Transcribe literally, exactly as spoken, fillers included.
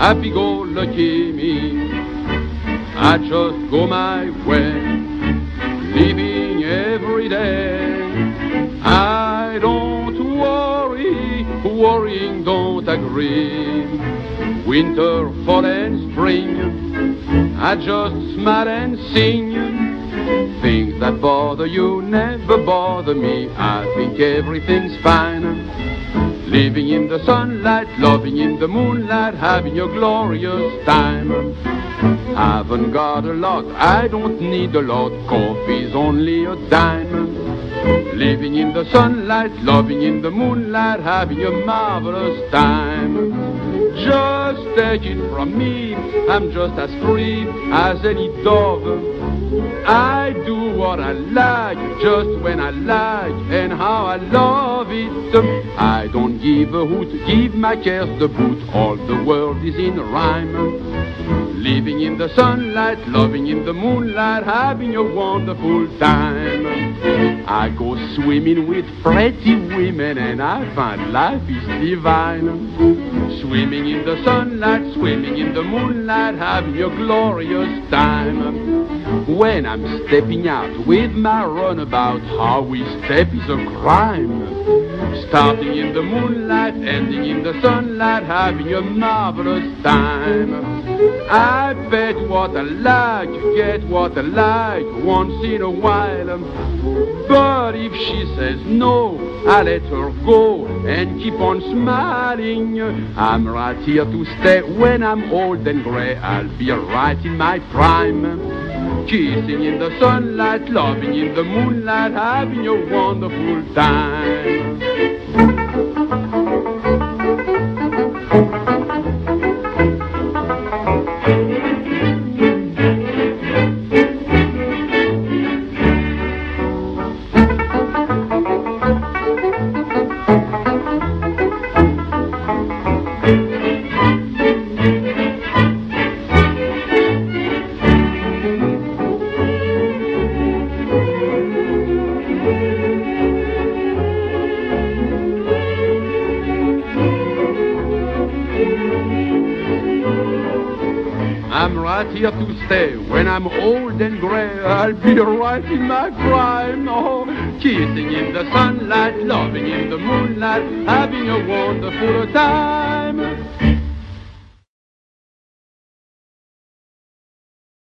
happy-go-lucky me. I just go my way, living every day. I don't worry, worrying don't agree. Winter, fall and spring, I just smile and sing. Things that bother you never bother me. I think everything's fine. Living in the sunlight, loving in the moonlight, having a glorious time. Haven't got a lot, I don't need a lot, coffee's only a dime. Living in the sunlight, loving in the moonlight, having a marvelous time. Just take it from me, I'm just as free as any dove. I do what I like, just when I like, and how I love it. I don't give a hoot, give my cares the boot, all the world is in rhyme. Living in the sunlight, loving in the moonlight, having a wonderful time. I go swimming with pretty women and I find life is divine. Swimming in the sunlight, swimming in the moonlight, having a glorious time. When I'm stepping out with my runabout, how we step is a crime. Starting in the moonlight, ending in the sunlight, having a marvelous time. I bet what I like, get what I like once in a while. But if she says no, I let her go and keep on smiling. I'm right here to stay. When I'm old and grey, I'll be right in my prime. Kissing in the sunlight, loving in the moonlight, having a wonderful time. I'm right here to stay. When I'm old and grey, I'll be right in my prime. Oh, kissing in the sunlight, loving in the moonlight, having a wonderful time.